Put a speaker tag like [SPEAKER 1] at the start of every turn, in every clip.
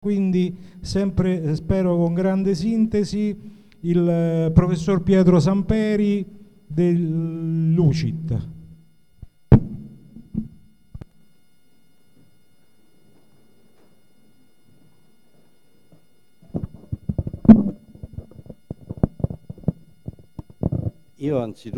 [SPEAKER 1] Quindi sempre, spero con grande sintesi, il professor Pietro Samperi dell'UCIT.
[SPEAKER 2] Io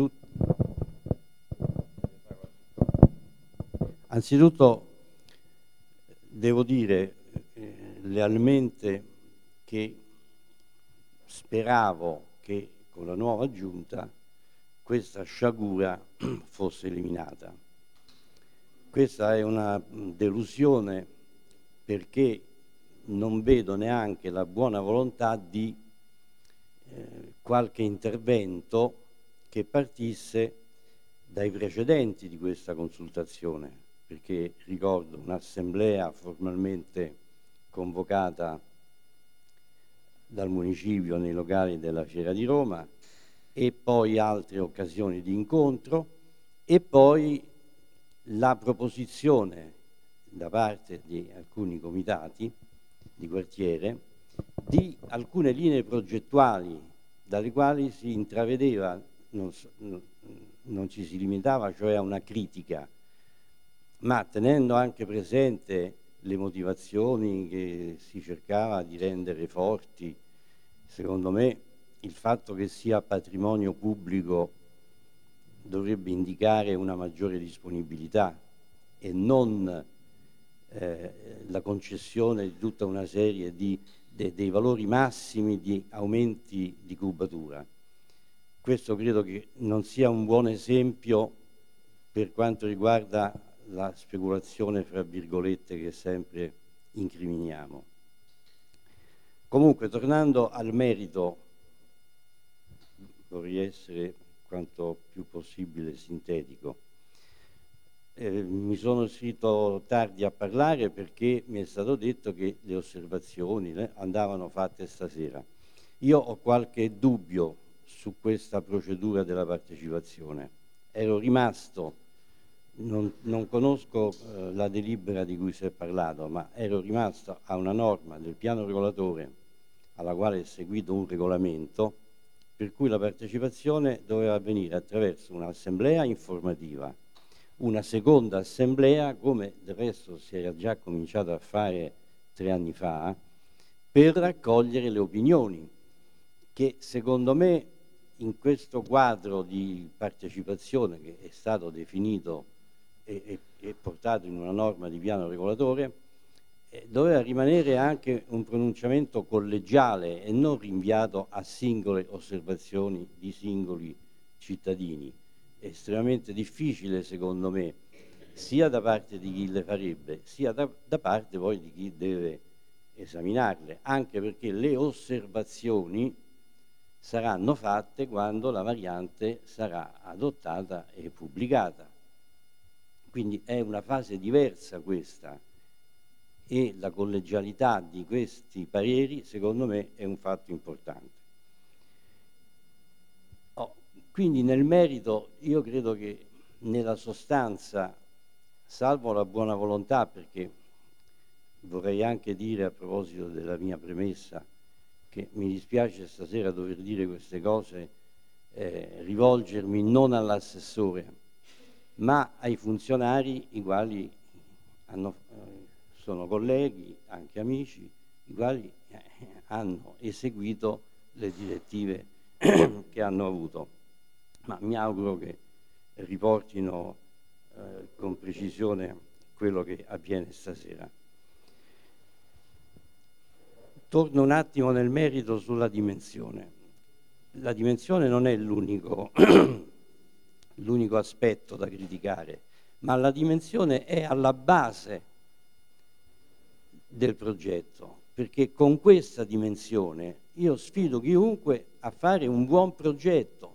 [SPEAKER 2] anzitutto devo dire lealmente che speravo che con la nuova giunta questa sciagura fosse eliminata. Questa è una delusione perché non vedo neanche la buona volontà di qualche intervento che partisse dai precedenti di questa consultazione, perché ricordo un'assemblea formalmente convocata dal municipio nei locali della Fiera di Roma e poi altre occasioni di incontro e poi la proposizione da parte di alcuni comitati di quartiere di alcune linee progettuali dalle quali si intravedeva, non ci si limitava cioè a una critica, ma tenendo anche presente le motivazioni che si cercava di rendere forti, secondo me il fatto che sia patrimonio pubblico dovrebbe indicare una maggiore disponibilità e non la concessione di tutta una serie dei valori massimi di aumenti di cubatura. Questo credo che non sia un buon esempio per quanto riguarda la speculazione, fra virgolette, che sempre incriminiamo. Comunque, tornando al merito, vorrei essere quanto più possibile sintetico. Mi sono iscritto tardi a parlare perché mi è stato detto che le osservazioni andavano fatte stasera. Io ho qualche dubbio su questa procedura della partecipazione. Ero rimasto, non conosco la delibera di cui si è parlato, ma ero rimasto a una norma del piano regolatore alla quale è seguito un regolamento per cui la partecipazione doveva avvenire attraverso un'assemblea informativa, una seconda assemblea, come del resto si era già cominciato a fare 3 anni fa, per raccogliere le opinioni, che secondo me in questo quadro di partecipazione che è stato definito e portato in una norma di piano regolatore, doveva rimanere anche un pronunciamento collegiale e non rinviato a singole osservazioni di singoli cittadini. È estremamente difficile, secondo me, sia da parte di chi le farebbe, sia da parte poi di chi deve esaminarle, anche perché le osservazioni saranno fatte quando la variante sarà adottata e pubblicata. Quindi è una fase diversa questa e la collegialità di questi pareri, secondo me, è un fatto importante. Quindi nel merito io credo che nella sostanza, salvo la buona volontà, perché vorrei anche dire a proposito della mia premessa che mi dispiace stasera dover dire queste cose, rivolgermi non all'assessore ma ai funzionari i quali sono colleghi, anche amici, i quali hanno eseguito le direttive che hanno avuto. Ma mi auguro che riportino con precisione quello che avviene stasera. Torno un attimo nel merito sulla dimensione. La dimensione non è l'unico aspetto da criticare, ma la dimensione è alla base del progetto, perché con questa dimensione io sfido chiunque a fare un buon progetto,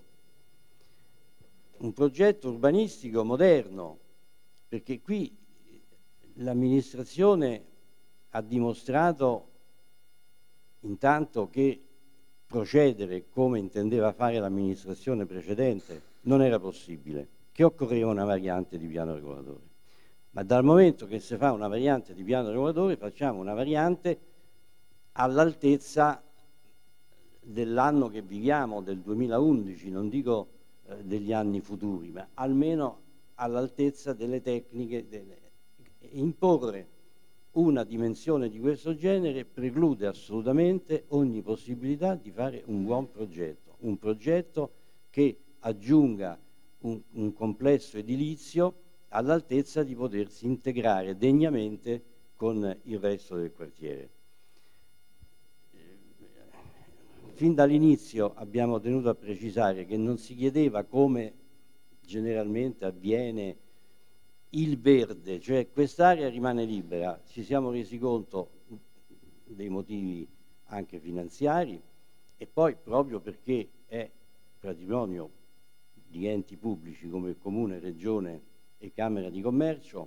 [SPEAKER 2] un progetto urbanistico moderno, perché qui l'amministrazione ha dimostrato intanto che procedere come intendeva fare l'amministrazione precedente non era possibile, che occorreva una variante di piano regolatore. Ma dal momento che si fa una variante di piano regolatore facciamo una variante all'altezza dell'anno che viviamo, del 2011, non dico degli anni futuri, ma almeno all'altezza delle tecniche. Imporre una dimensione di questo genere preclude assolutamente ogni possibilità di fare un buon progetto, un progetto che aggiunga un complesso edilizio all'altezza di potersi integrare degnamente con il resto del quartiere. Fin dall'inizio abbiamo tenuto a precisare che non si chiedeva, come generalmente avviene, il verde, cioè quest'area rimane libera. Ci siamo resi conto dei motivi anche finanziari, e poi proprio perché è patrimonio di enti pubblici come il Comune, Regione e Camera di Commercio,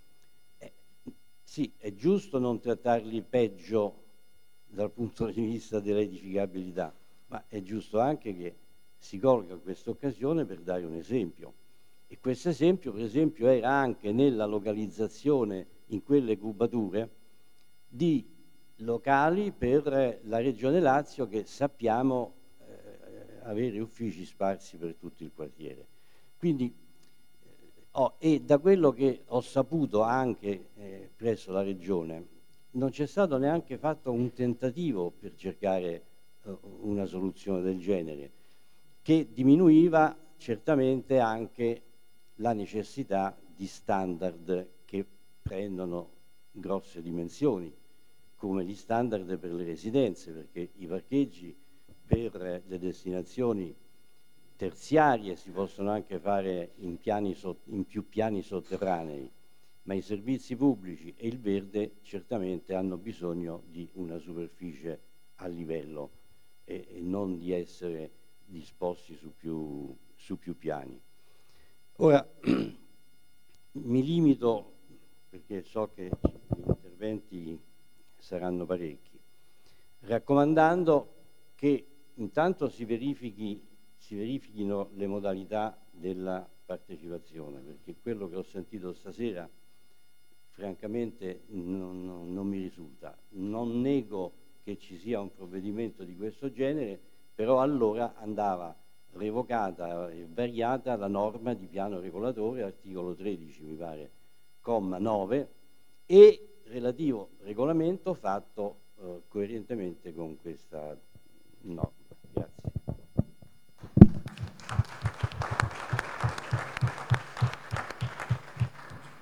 [SPEAKER 2] sì, è giusto non trattarli peggio dal punto di vista dell'edificabilità, ma è giusto anche che si colga questa occasione per dare un esempio. E questo esempio, per esempio, era anche nella localizzazione in quelle cubature di locali per la Regione Lazio, che sappiamo avere uffici sparsi per tutto il quartiere. Quindi, e da quello che ho saputo anche presso la Regione, non c'è stato neanche fatto un tentativo per cercare una soluzione del genere, che diminuiva certamente anche la necessità di standard che prendono grosse dimensioni, come gli standard per le residenze, perché i parcheggi per le destinazioni terziarie si possono anche fare in più piani sotterranei, ma i servizi pubblici e il verde certamente hanno bisogno di una superficie a livello e non di essere disposti su più piani. Ora mi limito, perché so che gli interventi saranno parecchi, raccomandando che intanto si verifichino le modalità della partecipazione, perché quello che ho sentito stasera francamente non mi risulta. Non nego che ci sia un provvedimento di questo genere, però allora andava revocata e variata la norma di piano regolatore, articolo 13 mi pare, comma 9, e relativo regolamento fatto coerentemente con questa norma.